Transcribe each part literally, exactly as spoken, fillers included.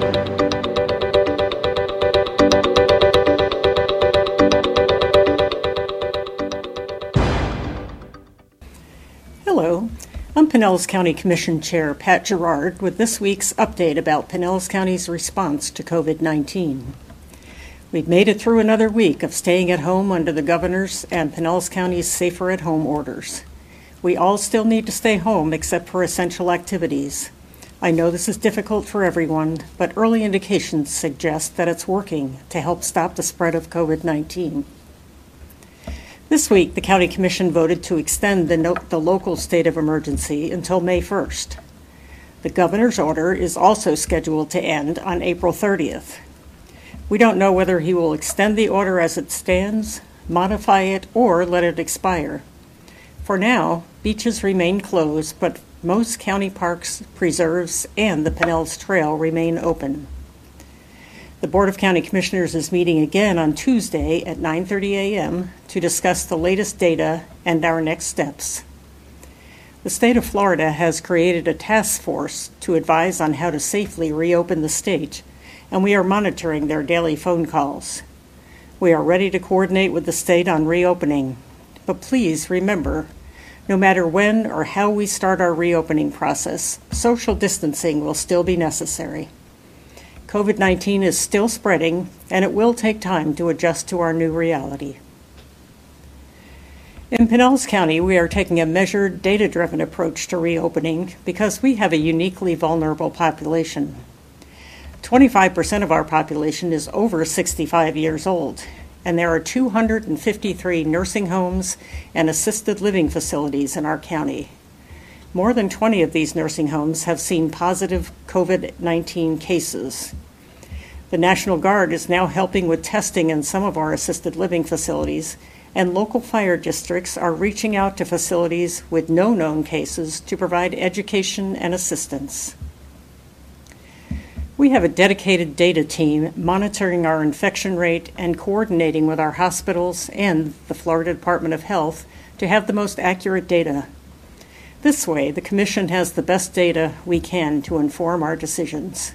Hello, I'm Pinellas County Commission Chair Pat Gerard with this week's update about Pinellas County's response to COVID nineteen. We've made it through another week of staying at home under the governor's and Pinellas County's safer at home orders. We all still need to stay home except for essential activities. I know this is difficult for everyone, but early indications suggest that it's working to help stop the spread of COVID nineteen. This week, the County Commission voted to extend the, no- the local state of emergency until May first. The governor's order is also scheduled to end on April thirtieth. We don't know whether he will extend the order as it stands, modify it, or let it expire. For now, beaches remain closed, but most county parks, preserves, and the Pinellas Trail remain open. The Board of County Commissioners is meeting again on Tuesday at nine thirty a.m. to discuss the latest data and our next steps. The state of Florida has created a task force to advise on how to safely reopen the state, and we are monitoring their daily phone calls. We are ready to coordinate with the state on reopening, but please remember, no matter when or how we start our reopening process, social distancing will still be necessary. COVID nineteen is still spreading, and it will take time to adjust to our new reality. In Pinellas County, we are taking a measured, data-driven approach to reopening because we have a uniquely vulnerable population. twenty-five percent of our population is over sixty-five years old, and there are two hundred fifty-three nursing homes and assisted living facilities in our county. More than twenty of these nursing homes have seen positive COVID nineteen cases. The National Guard is now helping with testing in some of our assisted living facilities, and local fire districts are reaching out to facilities with no known cases to provide education and assistance. We have a dedicated data team monitoring our infection rate and coordinating with our hospitals and the Florida Department of Health to have the most accurate data. This way, the Commission has the best data we can to inform our decisions.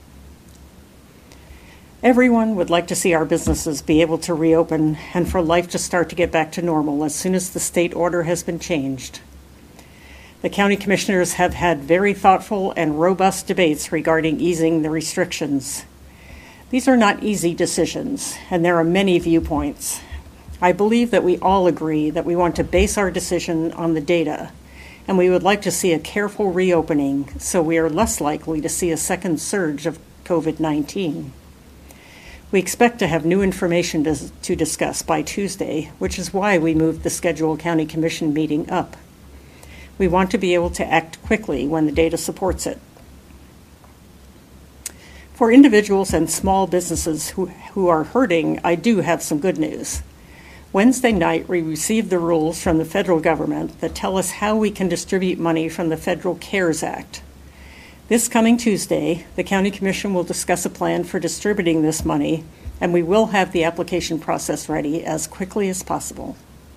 Everyone would like to see our businesses be able to reopen and for life to start to get back to normal as soon as the state order has been changed. The county commissioners have had very thoughtful and robust debates regarding easing the restrictions. These are not easy decisions, and there are many viewpoints. I believe that we all agree that we want to base our decision on the data, and we would like to see a careful reopening so we are less likely to see a second surge of COVID nineteen. We expect to have new information to, to discuss by Tuesday, which is why we moved the scheduled County Commission meeting up. We want to be able to act quickly when the data supports it. For individuals and small businesses who, who are hurting, I do have some good news. Wednesday night, we received the rules from the federal government that tell us how we can distribute money from the Federal CARES Act. This coming Tuesday, the County Commission will discuss a plan for distributing this money, and we will have the application process ready as quickly as possible.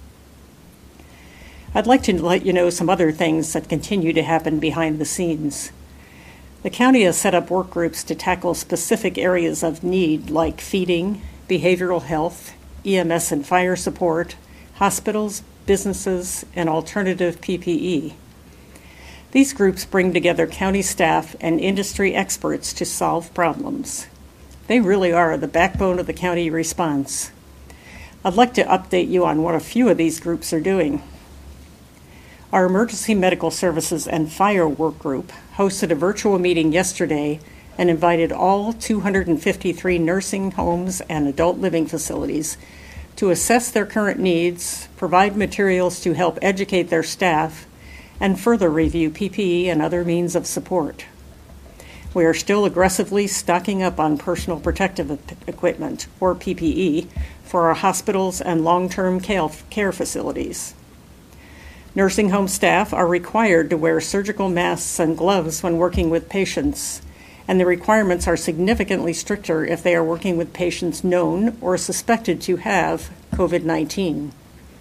I'd like to let you know some other things that continue to happen behind the scenes. The county has set up work groups to tackle specific areas of need like feeding, behavioral health, E M S and fire support, hospitals, businesses, and alternative P P E. These groups bring together county staff and industry experts to solve problems. They really are the backbone of the county response. I'd like to update you on what a few of these groups are doing. Our Emergency Medical Services and Fire Work Group hosted a virtual meeting yesterday and invited all two hundred fifty-three nursing homes and adult living facilities to assess their current needs, provide materials to help educate their staff, and further review P P E and other means of support. We are still aggressively stocking up on personal protective equipment, or P P E, for our hospitals and long-term care facilities. Nursing home staff are required to wear surgical masks and gloves when working with patients, and the requirements are significantly stricter if they are working with patients known or suspected to have COVID nineteen.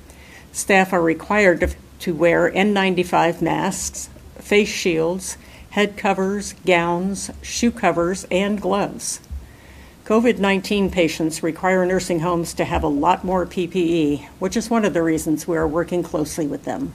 Staff are required to, to wear N ninety-five masks, face shields, head covers, gowns, shoe covers, and gloves. COVID nineteen patients require nursing homes to have a lot more P P E, which is one of the reasons we are working closely with them.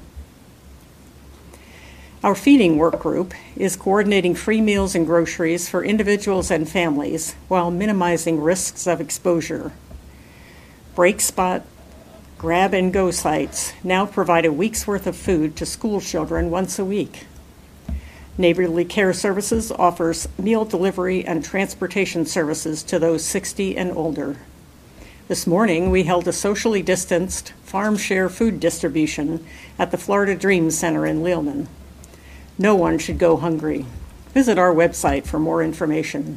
Our feeding work group is coordinating free meals and groceries for individuals and families while minimizing risks of exposure. Break Spot grab and go sites now provide a week's worth of food to school children once a week. Neighborly Care Services offers meal delivery and transportation services to those sixty and older. This morning, we held a socially distanced farm share food distribution at the Florida Dream Center in Leelman. No one should go hungry. Visit our website for more information.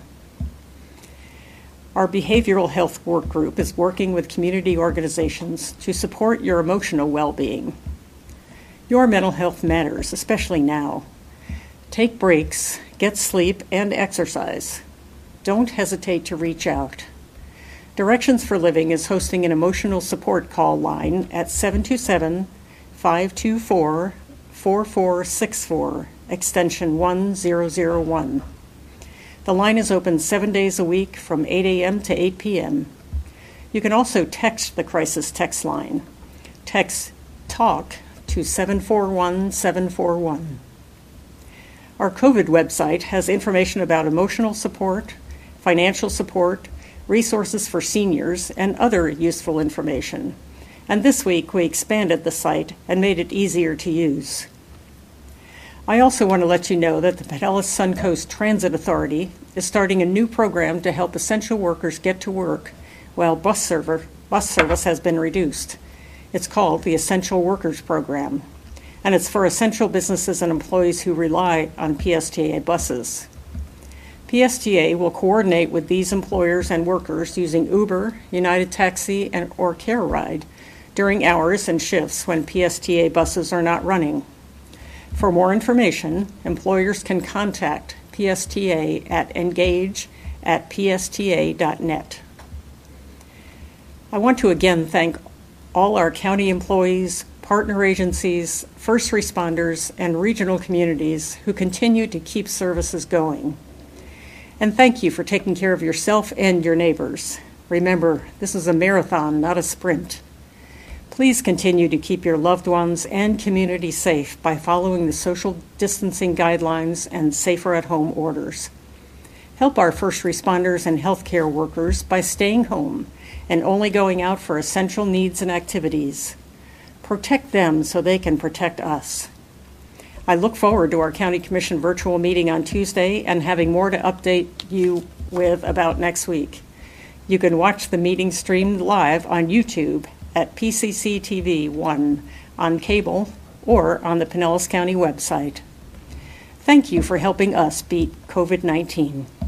Our behavioral health work group is working with community organizations to support your emotional well-being. Your mental health matters, especially now. Take breaks, get sleep, and exercise. Don't hesitate to reach out. Directions for Living is hosting an emotional support call line at seven two seven, five two four, four four six four, extension one zero zero one. The line is open seven days a week from eight a.m. to eight p.m. You can also text the crisis text line. Text TALK to seven four one seven four one. Our COVID website has information about emotional support, financial support, resources for seniors, and other useful information. And this week we expanded the site and made it easier to use. I also want to let you know that the Pinellas Suncoast Transit Authority is starting a new program to help essential workers get to work while bus, server, bus service has been reduced. It's called the Essential Workers Program, and it's for essential businesses and employees who rely on P S T A buses. P S T A will coordinate with these employers and workers using Uber, United Taxi, and or CareRide during hours and shifts when P S T A buses are not running. For more information, employers can contact P S T A at engage at p s t a dot net. I want to again thank all our county employees, partner agencies, first responders, and regional communities who continue to keep services going. And thank you for taking care of yourself and your neighbors. Remember, this is a marathon, not a sprint. Please continue to keep your loved ones and community safe by following the social distancing guidelines and safer at home orders. Help our first responders and healthcare workers by staying home and only going out for essential needs and activities. Protect them so they can protect us. I look forward to our County Commission virtual meeting on Tuesday and having more to update you with about next week. You can watch the meeting streamed live on YouTube at P C C T V one on cable or on the Pinellas County website. Thank you for helping us beat COVID nineteen.